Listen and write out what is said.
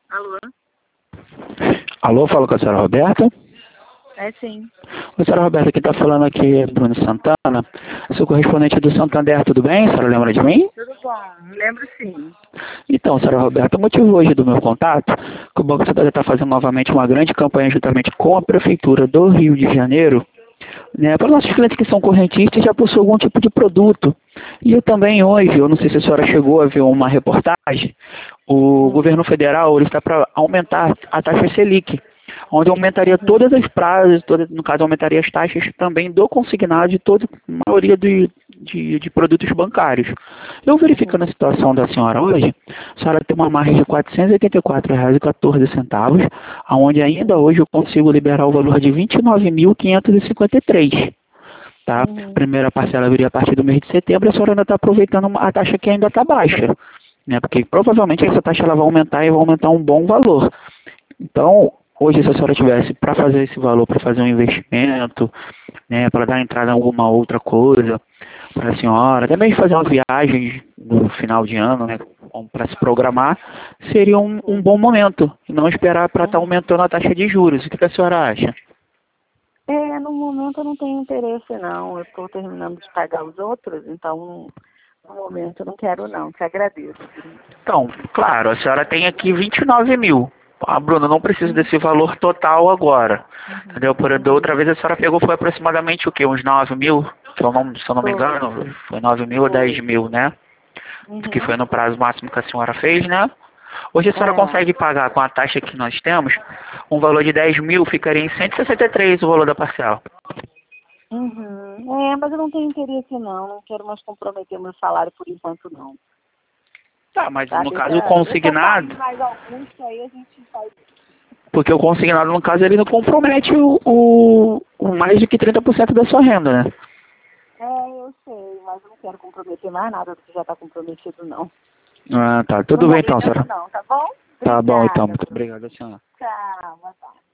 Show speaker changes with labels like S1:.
S1: Alô?
S2: Alô, falo com a senhora Roberta.
S1: É sim.
S2: A senhora Roberta, quem está falando aqui é Bruno Santana. Sou correspondente do Santander, tudo bem? A senhora lembra de mim?
S1: Tudo bom? Lembro sim.
S2: Então, senhora Roberta, o motivo hoje do meu contato, que o Banco Santander está fazendo novamente uma grande campanha juntamente com a Prefeitura do Rio de Janeiro, né, para os nossos clientes que são correntistas já possuem algum tipo de produto. E eu também hoje, eu não sei se a senhora chegou a ver uma reportagem, o governo federal ele está para aumentar a taxa Selic, onde aumentaria todas as prazas, no caso aumentaria as taxas também do consignado de toda a maioria de produtos bancários. Eu verificando a situação da senhora hoje, a senhora tem uma margem de R$ 484,14, onde ainda hoje eu consigo liberar o valor de R$ 29.553. Tá? A primeira parcela viria a partir do mês de setembro, a senhora ainda está aproveitando a taxa que ainda está baixa, né? Porque provavelmente essa taxa ela vai aumentar e vai aumentar um bom valor. Então, hoje, se a senhora tivesse para fazer esse valor, para fazer um investimento, né, para dar entrada em alguma outra coisa para a senhora, até mesmo fazer uma viagem no final de ano, né, para se programar, seria um bom momento. E não esperar para estar aumentando a taxa de juros. O que a senhora acha?
S1: No momento eu não tenho interesse não. Eu estou terminando de pagar os outros, então no momento eu não quero não. Te agradeço.
S2: Então, claro, a senhora tem aqui 29 mil. Ah, Bruna, não preciso desse valor total agora. Entendeu? Da outra vez a senhora pegou foi aproximadamente o quê? Uns 9 mil? Que eu não, se eu não me engano, foi 9 mil ou 10 mil, né? Que foi no prazo máximo que a senhora fez, né? Hoje a senhora consegue pagar com a taxa que nós temos, um valor de 10 mil ficaria em 163 o valor da parcela.
S1: Mas eu não tenho interesse não. Não quero mais comprometer meu salário por enquanto não.
S2: Tá, mas
S1: Tá?
S2: no caso o consignado,
S1: Mais alguns que aí a gente faz.
S2: porque o consignado no caso ele não compromete o mais do que 30% da sua renda, né?
S1: Eu sei, mas eu não quero comprometer mais nada do que já está comprometido não.
S2: Ah, tá.
S1: No
S2: Tudo bem então,
S1: momento
S2: senhora.
S1: não, tá bom?
S2: Tá bom então.
S1: Obrigada.
S2: Muito obrigado, senhora.
S1: Tchau, boa tarde.